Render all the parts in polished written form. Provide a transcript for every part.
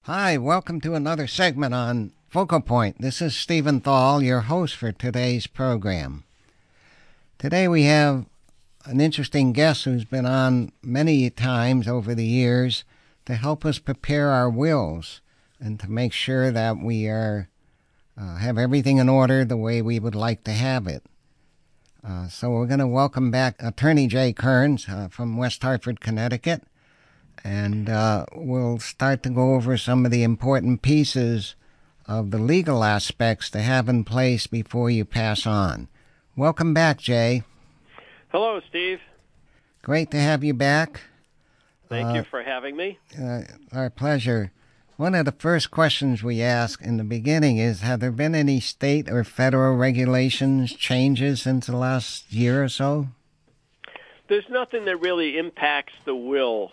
Hi, welcome to another segment on Focal Point. This is Stephen Thal, your host for today's program. Today we have an interesting guest who's been on many times over the years to help us prepare our wills and to make sure that we have everything in order the way we would like to have it. So we're going to welcome back Attorney Jay Kearns from West Hartford, Connecticut. And we'll start to go over some of the important pieces of the legal aspects to have in place before you pass on. Welcome back, Jay. Hello, Steve. Great to have you back. Thank you for having me. Our pleasure. One of the first questions we ask in the beginning is, have there been any state or federal regulations changes since the last year or so? There's nothing that really impacts the will.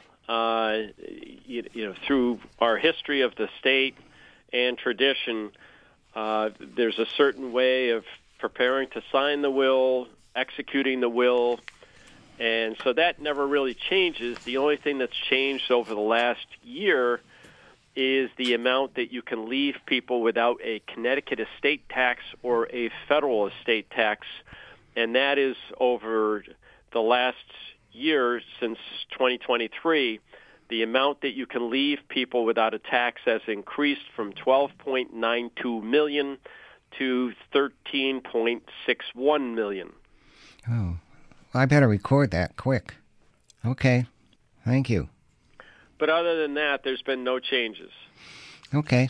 Through our history of the state and tradition, there's a certain way of preparing to sign the will, executing the will, and so that never really changes. The only thing that's changed over the last year is the amount that you can leave people without a Connecticut estate tax or a federal estate tax, and that is over the last year since 2023, the amount that you can leave people without a tax has increased from $12.92 million to $13.61 million. Oh, I better record that quick. Okay, thank you. But other than that, there's been no changes. Okay.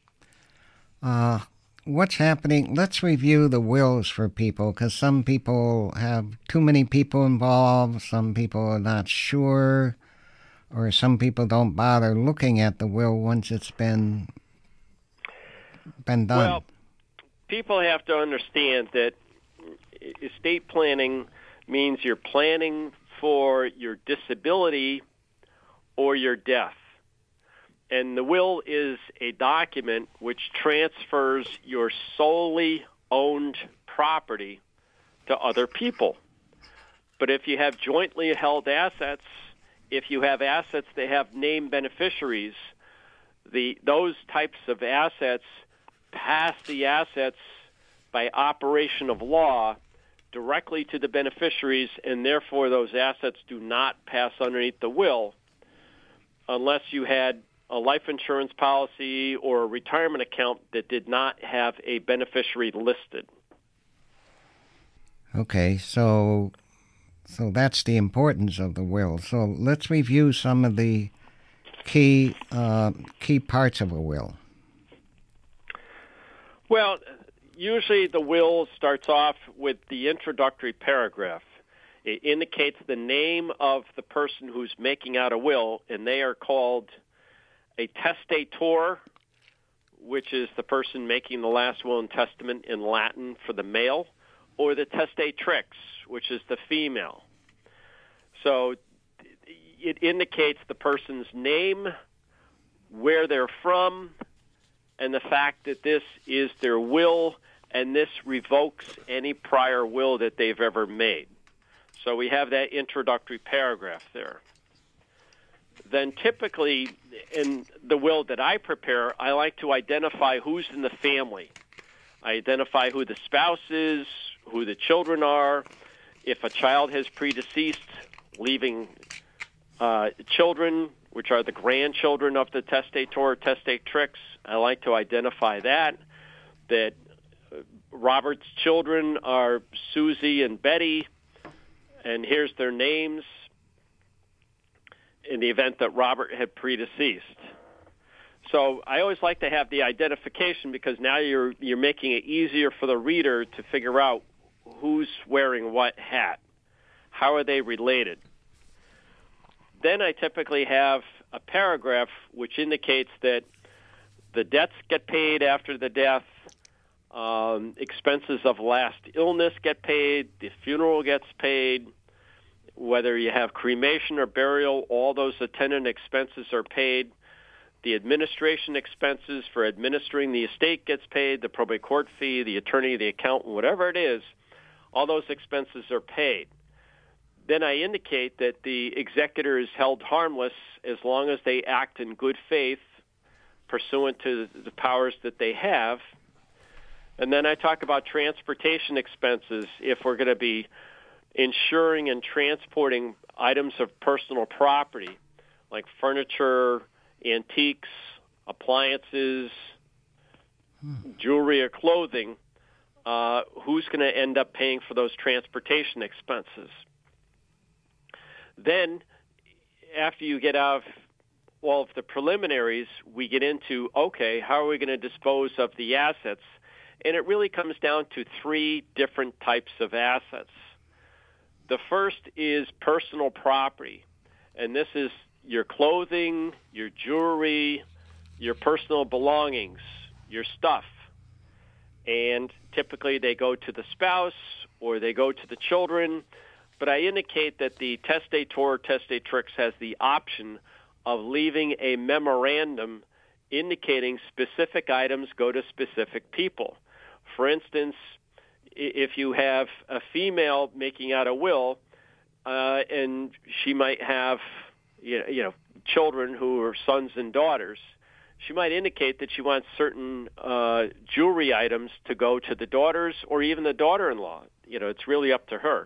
What's happening? Let's review the wills for people, because some people have too many people involved, some people are not sure, or some people don't bother looking at the will once it's been done. Well, people have to understand that estate planning means you're planning for your disability or your death. And the will is a document which transfers your solely owned property to other people. But if you have jointly held assets, if you have assets that have named beneficiaries, those types of assets pass the assets by operation of law directly to the beneficiaries, and therefore those assets do not pass underneath the will unless you had a life insurance policy or a retirement account that did not have a beneficiary listed. Okay, so that's the importance of the will. So let's review some of the key parts of a will. Well, usually the will starts off with the introductory paragraph. It indicates the name of the person who's making out a will, and they are called a testator, which is the person making the last will and testament in Latin for the male, or the testatrix, which is the female. So it indicates the person's name, where they're from, and the fact that this is their will, and this revokes any prior will that they've ever made. So we have that introductory paragraph there. Then typically in the will that I prepare, I like to identify who's in the family. I identify who the spouse is, who the children are. If a child has predeceased, leaving children, which are the grandchildren of the testator or testatrix, I like to identify that Robert's children are Susie and Betty, and here's their names in the event that Robert had predeceased. So I always like to have the identification because now you're making it easier for the reader to figure out who's wearing what hat. How are they related? Then I typically have a paragraph which indicates that the debts get paid after the death, expenses of last illness get paid, the funeral gets paid, whether you have cremation or burial, all those attendant expenses are paid. The administration expenses for administering the estate gets paid, the probate court fee, the attorney, the accountant, whatever it is, all those expenses are paid. Then I indicate that the executor is held harmless as long as they act in good faith, pursuant to the powers that they have. And then I talk about transportation expenses if we're going to be insuring and transporting items of personal property like furniture, antiques, appliances, jewelry or clothing. Who's going to end up paying for those transportation expenses? Then, after you get out of all of the preliminaries, we get into, okay, how are we going to dispose of the assets? And it really comes down to three different types of assets. The first is personal property, and this is your clothing, your jewelry, your personal belongings, your stuff. And typically they go to the spouse or they go to the children, but I indicate that the testator or testatrix has the option of leaving a memorandum indicating specific items go to specific people. For instance, if you have a female making out a will, and she might have children who are sons and daughters, she might indicate that she wants certain jewelry items to go to the daughters or even the daughter-in-law. It's really up to her.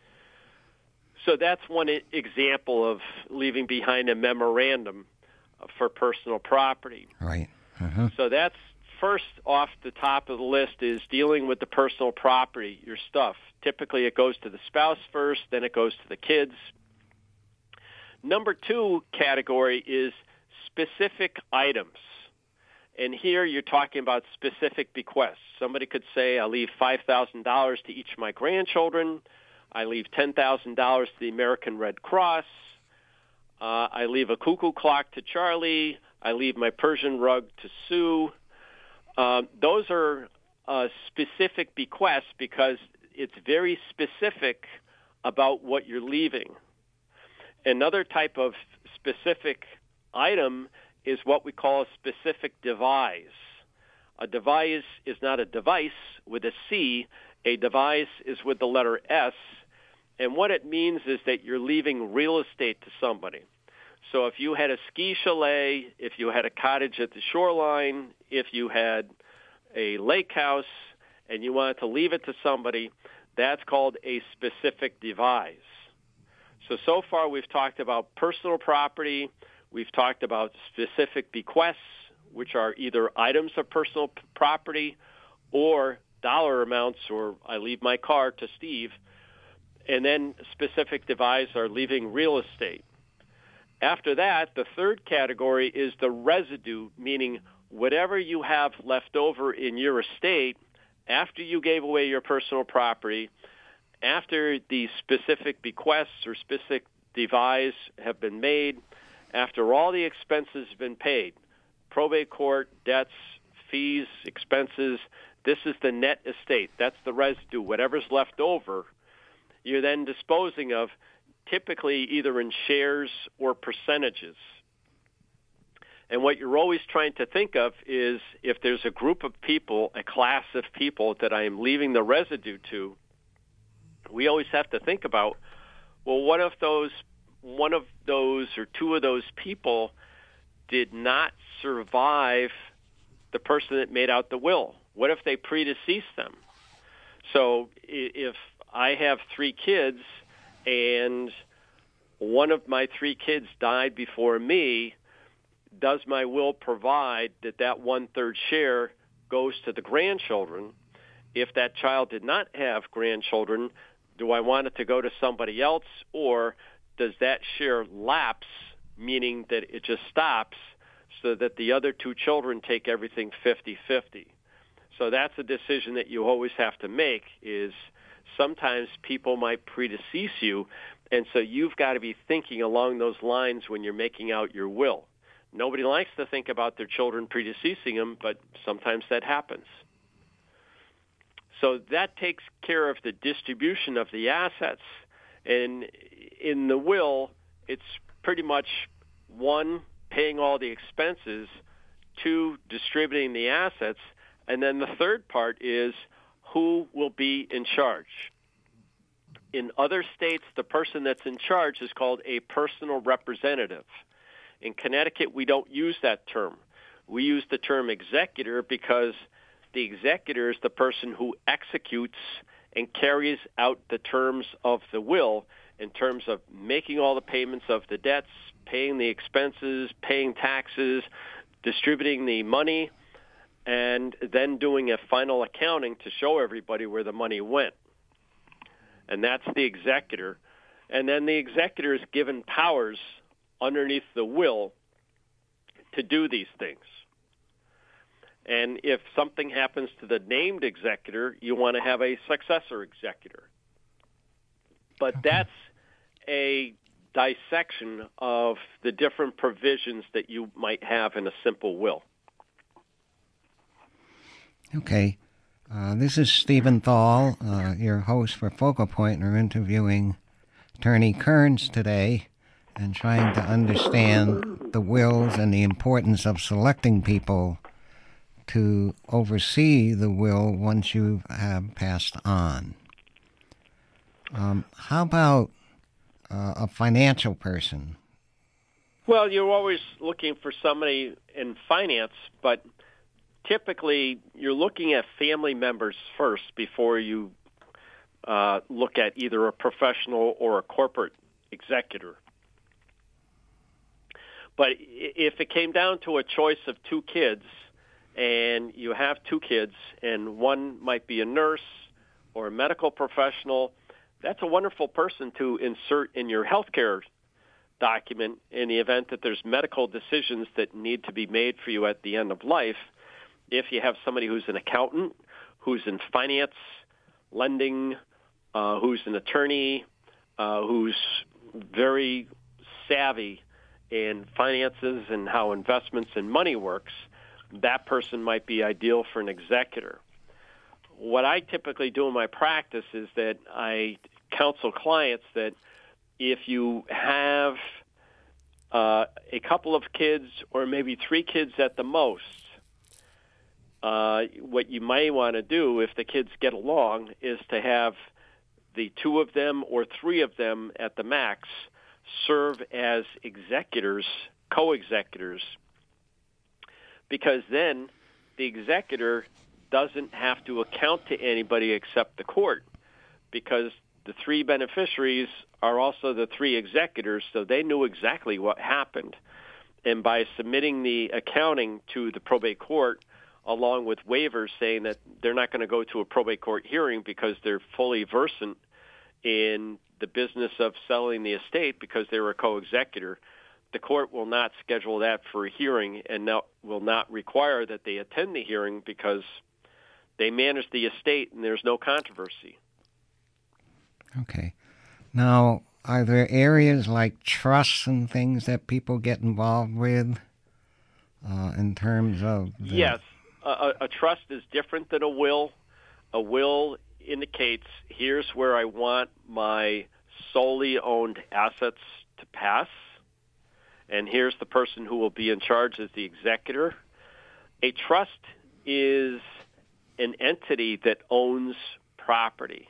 So that's one example of leaving behind a memorandum for personal property. Right. Uh-huh. So that's first off the top of the list is dealing with the personal property, your stuff. Typically it goes to the spouse first, then it goes to the kids. Number two category is specific items. And here you're talking about specific bequests. Somebody could say, I leave $5,000 to each of my grandchildren. I leave $10,000 to the American Red Cross. I leave a cuckoo clock to Charlie. I leave my Persian rug to Sue. Those are specific bequests because it's very specific about what you're leaving. Another type of specific item is what we call a specific devise. A devise is not a device with a C. A devise is with the letter S. And what it means is that you're leaving real estate to somebody. So if you had a ski chalet, if you had a cottage at the shoreline, if you had a lake house, and you wanted to leave it to somebody, that's called a specific devise. So far we've talked about personal property, we've talked about specific bequests, which are either items of personal property or dollar amounts, or I leave my car to Steve, and then specific devise are leaving real estate. After that, the third category is the residue, meaning whatever you have left over in your estate after you gave away your personal property, after the specific bequests or specific devise have been made, after all the expenses have been paid, probate court, debts, fees, expenses, this is the net estate. That's the residue. Whatever's left over, you're then disposing of, typically either in shares or percentages. And what you're always trying to think of is if there's a group of people, a class of people that I am leaving the residue to, we always have to think about, well, what if one of those or two of those people did not survive the person that made out the will? What if they predeceased them? So if I have 3 kids and one of my 3 kids died before me, does my will provide that 1/3 share goes to the grandchildren? If that child did not have grandchildren, do I want it to go to somebody else, or does that share lapse, meaning that it just stops so that the other 2 children take everything 50-50? So that's a decision that you always have to make, is sometimes people might predecease you, and so you've got to be thinking along those lines when you're making out your will. Nobody likes to think about their children predeceasing them, but sometimes that happens. So that takes care of the distribution of the assets. And in the will, it's pretty much 1, paying all the expenses, 2, distributing the assets, and then the third part is who will be in charge. In other states, the person that's in charge is called a personal representative. In Connecticut, we don't use that term. we use the term executor because the executor is the person who executes and carries out the terms of the will in terms of making all the payments of the debts, paying the expenses, paying taxes, distributing the money, and then doing a final accounting to show everybody where the money went. And that's the executor. And then the executor is given powers underneath the will to do these things. And if something happens to the named executor, you want to have a successor executor. But that's a dissection of the different provisions that you might have in a simple will. Okay. This is Stephen Thal, your host for Focal Point, and we're interviewing Attorney Kearns today and trying to understand the wills and the importance of selecting people to oversee the will once you have passed on. How about a financial person? Well, you're always looking for somebody in finance, but typically you're looking at family members first before you look at either a professional or a corporate executor. But if it came down to a choice of two kids, and you have two kids, and one might be a nurse or a medical professional, that's a wonderful person to insert in your healthcare document in the event that there's medical decisions that need to be made for you at the end of life. If you have somebody who's an accountant, who's in finance, lending, who's an attorney, who's very savvy in finances and how investments and money works, that person might be ideal for an executor. What I typically do in my practice is that I counsel clients that if you have a couple of kids or maybe 3 kids at the most, what you may want to do if the kids get along is to have the 2 of them or 3 of them at the max serve as executors, co-executors, because then the executor doesn't have to account to anybody except the court, because the 3 beneficiaries are also the 3 executors, so they knew exactly what happened. And by submitting the accounting to the probate court, along with waivers saying that they're not going to go to a probate court hearing because they're fully versant in the business of selling the estate because they were a co-executor, the court will not schedule that for a hearing and will not require that they attend the hearing because they manage the estate and there's no controversy. Okay. Now, are there areas like trusts and things that people get involved with in terms of... Yes. A trust is different than a will. A will indicates here's where I want my solely owned assets to pass, and here's the person who will be in charge as the executor. A trust is an entity that owns property.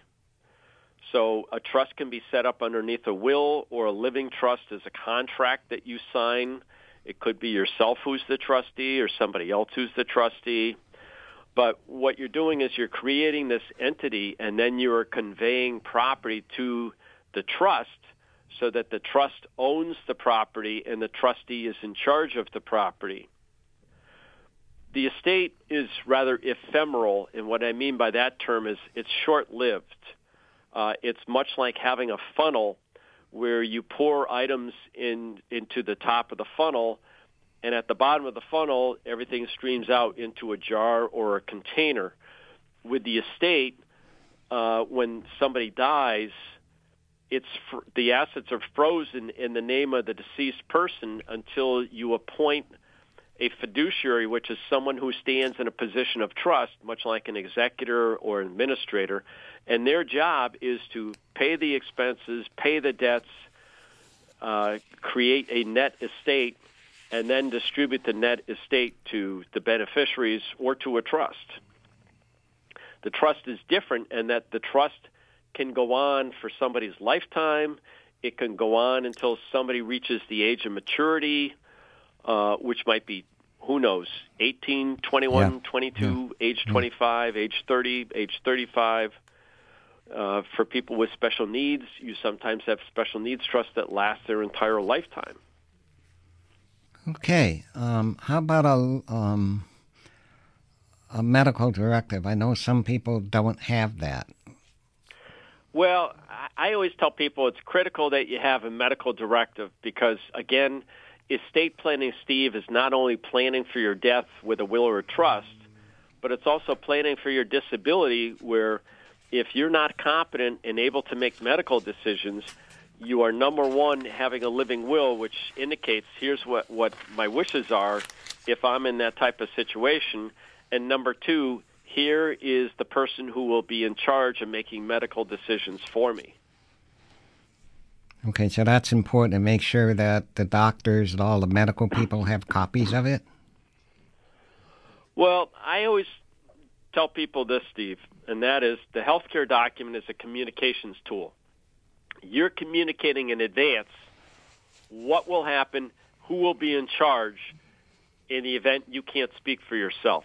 So a trust can be set up underneath a will, or a living trust is a contract that you sign. It could be yourself who's the trustee or somebody else who's the trustee. But what you're doing is you're creating this entity, and then you're conveying property to the trust so that the trust owns the property and the trustee is in charge of the property. The estate is rather ephemeral, and what I mean by that term is it's short-lived. It's much like having a funnel where you pour items into the top of the funnel, and at the bottom of the funnel, everything streams out into a jar or a container. With the estate, when somebody dies, the assets are frozen in the name of the deceased person until you appoint a fiduciary, which is someone who stands in a position of trust, much like an executor or administrator, and their job is to pay the expenses, pay the debts, create a net estate, and then distribute the net estate to the beneficiaries or to a trust. The trust is different in that the trust can go on for somebody's lifetime. It can go on until somebody reaches the age of maturity, which might be who knows, 18, 21, 22, age 25, age 30, age 35. For people with special needs, you sometimes have special needs trusts that last their entire lifetime. Okay. How about a medical directive? I know some people don't have that. Well, I always tell people it's critical that you have a medical directive because, again, estate planning, Steve, is not only planning for your death with a will or a trust, but it's also planning for your disability where if you're not competent and able to make medical decisions, you are, number one, having a living will, which indicates here's what my wishes are if I'm in that type of situation. And number two, here is the person who will be in charge of making medical decisions for me. Okay, so that's important to make sure that the doctors and all the medical people have copies of it? Well, I always tell people this, Steve, and that is the healthcare document is a communications tool. You're communicating in advance what will happen, who will be in charge in the event you can't speak for yourself.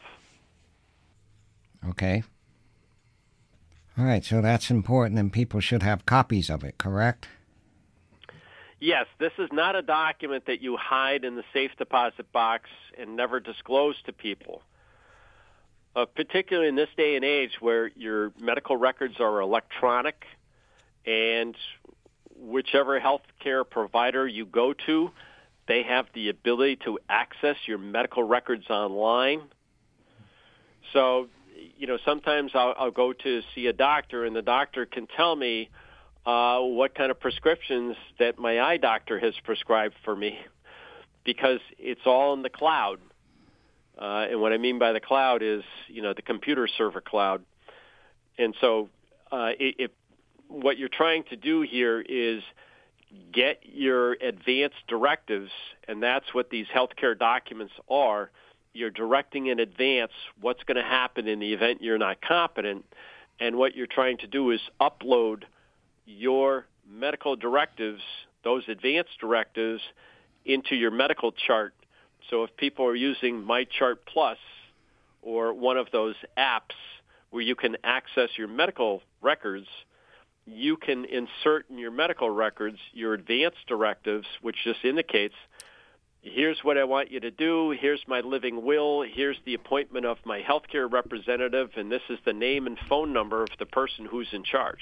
Okay. All right, so that's important, and people should have copies of it, correct? Yes, this is not a document that you hide in the safe deposit box and never disclose to people. Particularly in this day and age where your medical records are electronic and whichever healthcare provider you go to, they have the ability to access your medical records online. So, sometimes I'll go to see a doctor, and the doctor can tell me what kind of prescriptions that my eye doctor has prescribed for me because it's all in the cloud. And what I mean by the cloud is, the computer server cloud. And so what you're trying to do here is get your advanced directives, and that's what these healthcare documents are. You're directing in advance what's going to happen in the event you're not competent, and what you're trying to do is upload your medical directives, those advanced directives, into your medical chart. So if people are using MyChart Plus or one of those apps where you can access your medical records, you can insert in your medical records your advanced directives, which just indicates, here's what I want you to do, here's my living will, here's the appointment of my healthcare representative, and this is the name and phone number of the person who's in charge.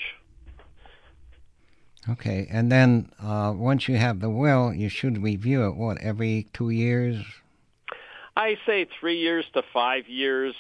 Okay, and then once you have the will, you should review it, every 2 years? I say 3 years to 5 years.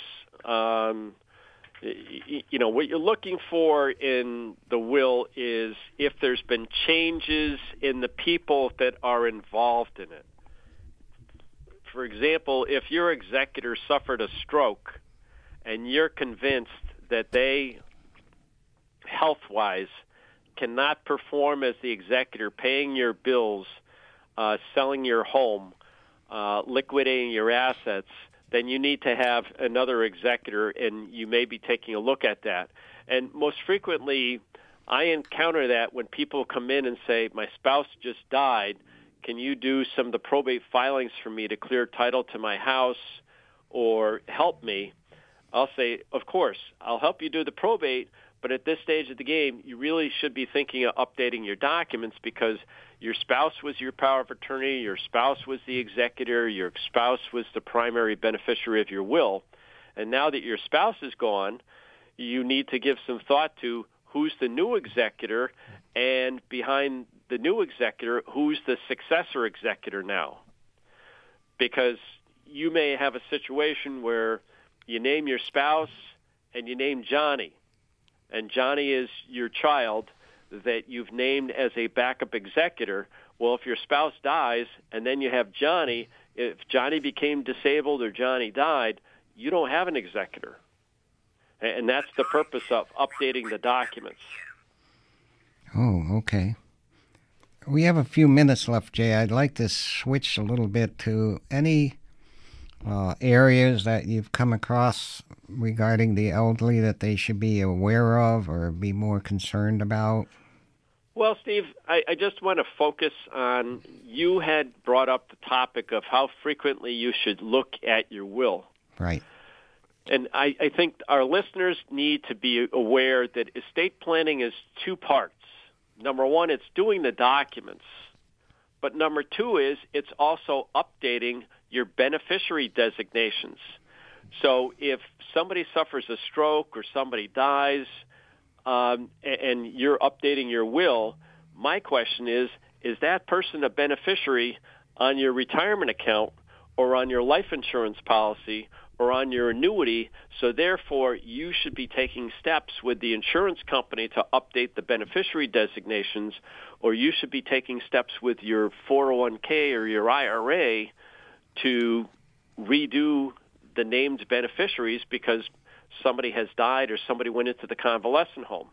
What you're looking for in the will is if there's been changes in the people that are involved in it. For example, if your executor suffered a stroke and you're convinced that they, health-wise, cannot perform as the executor, paying your bills, selling your home, liquidating your assets, then you need to have another executor, and you may be taking a look at that. And most frequently, I encounter that when people come in and say, my spouse just died, can you do some of the probate filings for me to clear title to my house or help me? I'll say, of course, I'll help you do the probate, but at this stage of the game, you really should be thinking of updating your documents because your spouse was your power of attorney, your spouse was the executor, your spouse was the primary beneficiary of your will. And now that your spouse is gone, you need to give some thought to who's the new executor, and behind the new executor, who's the successor executor now. Because you may have a situation where you name your spouse and you name Johnny, and Johnny is your child that you've named as a backup executor. Well, if your spouse dies and then you have Johnny, if Johnny became disabled or Johnny died, you don't have an executor. And that's the purpose of updating the documents. Oh, okay. We have a few minutes left, Jay. I'd like to switch a little bit to any areas that you've come across regarding the elderly that they should be aware of or be more concerned about. Well, Steve, I just want to focus on, you had brought up the topic of how frequently you should look at your will. Right. And I think our listeners need to be aware that estate planning is two parts. Number one, it's doing the documents. But number two is it's also updating your beneficiary designations. So if somebody suffers a stroke or somebody dies, and you're updating your will, my question is that person a beneficiary on your retirement account or on your life insurance policy or on your annuity? So therefore, you should be taking steps with the insurance company to update the beneficiary designations, or you should be taking steps with your 401k or your IRA to redo the named beneficiaries because somebody has died or somebody went into the convalescent home.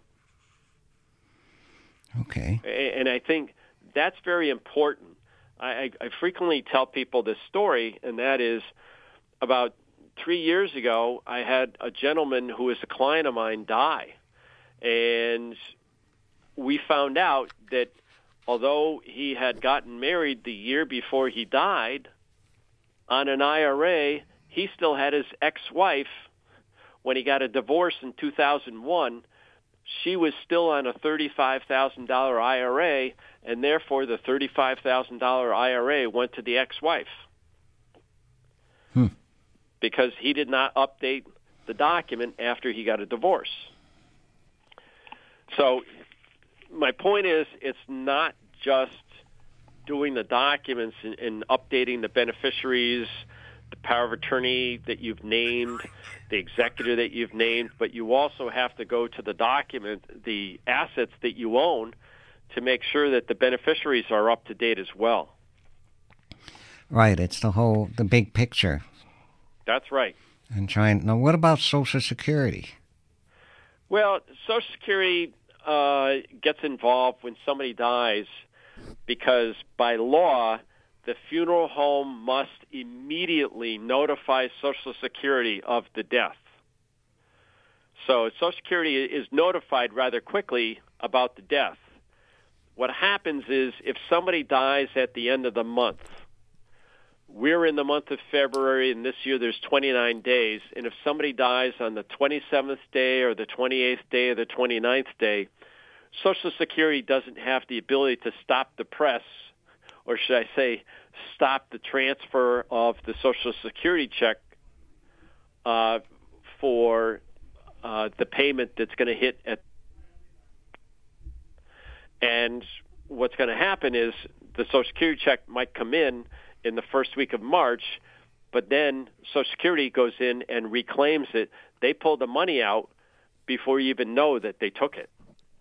Okay. And I think that's very important. I frequently tell people this story, and that is about 3 years ago, I had a gentleman who was a client of mine die. And we found out that although he had gotten married the year before he died, on an IRA, he still had his ex-wife. When he got a divorce in 2001, she was still on a $35,000 IRA, and therefore the $35,000 IRA went to the ex-wife. Because he did not update the document after he got a divorce. So my point is, it's not just doing the documents and updating the beneficiaries, the power of attorney that you've named, the executor that you've named, but you also have to go to the document, the assets that you own, to make sure that the beneficiaries are up to date as well. Right, it's the big picture. That's right. And now what about Social Security? Well, Social Security gets involved when somebody dies because by law, the funeral home must immediately notify Social Security of the death. So Social Security is notified rather quickly about the death. What happens is if somebody dies at the end of the month, we're in the month of February, and this year there's 29 days, and if somebody dies on the 27th day or the 28th day or the 29th day, Social Security doesn't have the ability to stop the press, or should I say stop the transfer of the Social Security check for the payment that's going to hit at. And what's going to happen is the Social Security check might come in the first week of March, but then Social Security goes in and reclaims it. They pull the money out before you even know that they took it,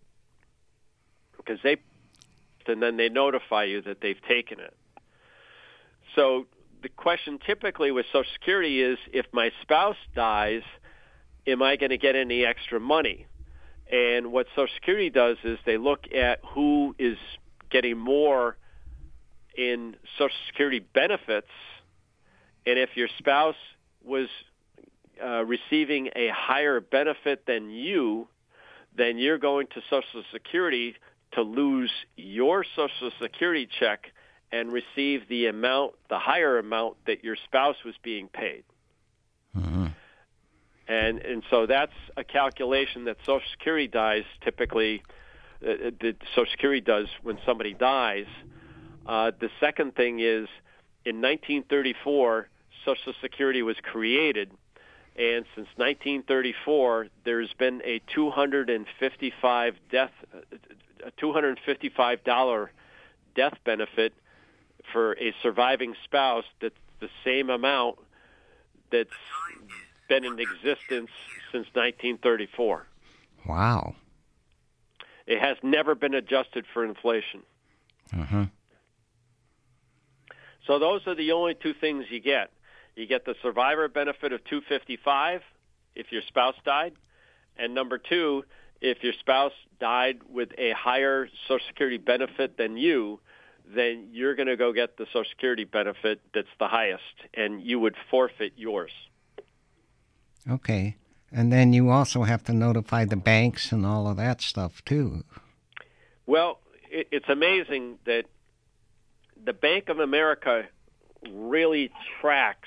and then they notify you that they've taken it. So the question typically with Social Security is, if my spouse dies, am I going to get any extra money? And what Social Security does is they look at who is getting more in Social Security benefits, and if your spouse was receiving a higher benefit than you, then you're going to Social Security to lose your Social Security check and receive the higher amount that your spouse was being paid. Mm-hmm. And so that's a calculation that Social Security does typically, that Social Security does when somebody dies. The second thing is, in 1934, Social Security was created, and since 1934, there's been a $255 death benefit for a surviving spouse that's the same amount that's been in existence since 1934. Wow. It has never been adjusted for inflation. Uh-huh. So those are the only two things you get. You get the survivor benefit of $255 if your spouse died, and number two, if your spouse died with a higher Social Security benefit than you, then you're going to go get the Social Security benefit that's the highest, and you would forfeit yours. Okay. And then you also have to notify the banks and all of that stuff, too. Well, it's amazing that the Bank of America really tracks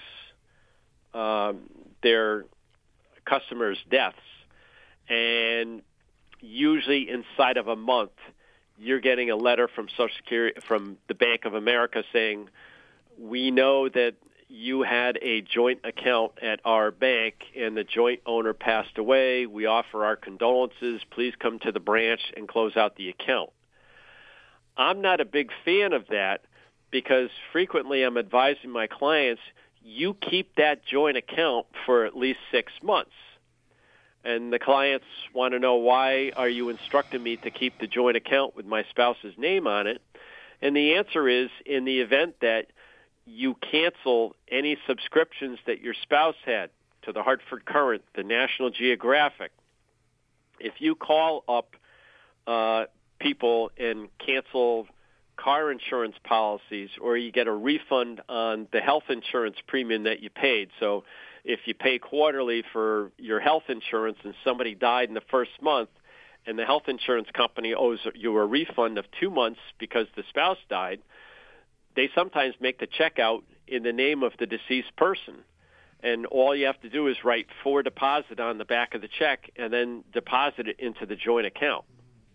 their customers' deaths, and usually inside of a month, you're getting a letter from Social Security, from the Bank of America, saying, we know that you had a joint account at our bank and the joint owner passed away. We offer our condolences. Please come to the branch and close out the account. I'm not a big fan of that because frequently I'm advising my clients, you keep that joint account for at least 6 months. And the clients want to know, why are you instructing me to keep the joint account with my spouse's name on it? And the answer is, in the event that you cancel any subscriptions that your spouse had to the Hartford Courant, the National Geographic, if you call up people and cancel car insurance policies, or you get a refund on the health insurance premium that you paid. So if you pay quarterly for your health insurance and somebody died in the first month and the health insurance company owes you a refund of 2 months because the spouse died, they sometimes make the check out in the name of the deceased person. And all you have to do is write for deposit on the back of the check and then deposit it into the joint account.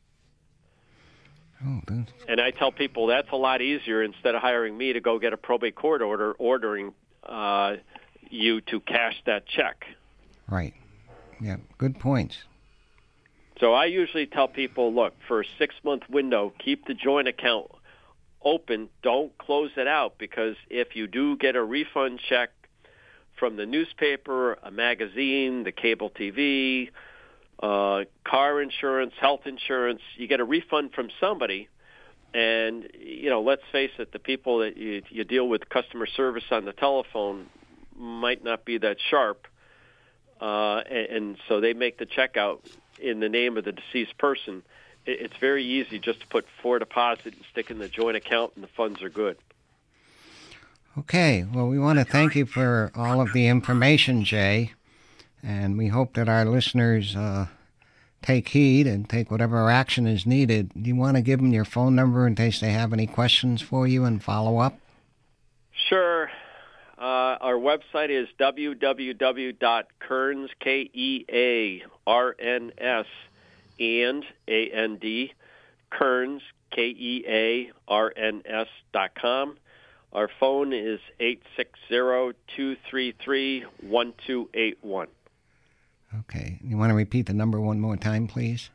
Oh, and I tell people that's a lot easier instead of hiring me to go get a probate court order ordering you to cash that check. Right. Yeah, good points. So I usually tell people, look, for a 6-month window, keep the joint account open. Don't close it out, because if you do get a refund check from the newspaper, a magazine, the cable TV, car insurance, health insurance, you get a refund from somebody. And, let's face it, the people that you deal with, customer service on the telephone, might not be that sharp. And so they make the check out in the name of the deceased person. It's very easy just to put for deposit and stick in the joint account, and the funds are good. Okay. Well, we want to thank you for all of the information, Jay. And we hope that our listeners take heed and take whatever action is needed. Do you want to give them your phone number in case they have any questions for you and follow up? Sure. Our website is www.kearns, Kearns, and A-N-D, Kearns, Kearns.com. Our phone is 860-233-1281. Okay. You want to repeat the number one more time, please?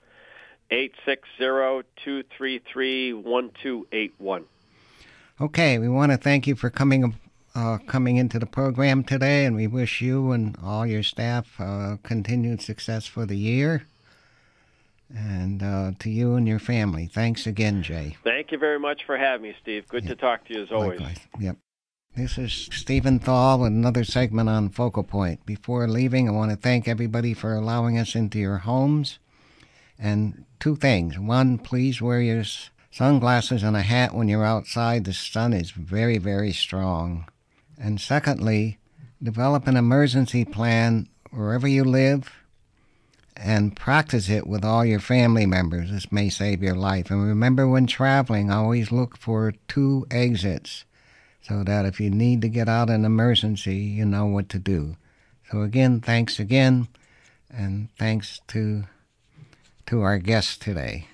860-233-1281. Okay. We want to thank you for coming into the program today, and we wish you and all your staff continued success for the year. And to you and your family. Thanks again, Jay. Thank you very much for having me, Steve. Good to talk to you as always. Likewise. Yep. This is Stephen Thal with another segment on Focal Point. Before leaving, I want to thank everybody for allowing us into your homes. And 2 things. 1, please wear your sunglasses and a hat when you're outside. The sun is very, very strong. And secondly, develop an emergency plan wherever you live and practice it with all your family members. This may save your life. And remember, when traveling, always look for 2 exits so that if you need to get out in an emergency, you know what to do. So again, thanks again, and thanks to our guests today.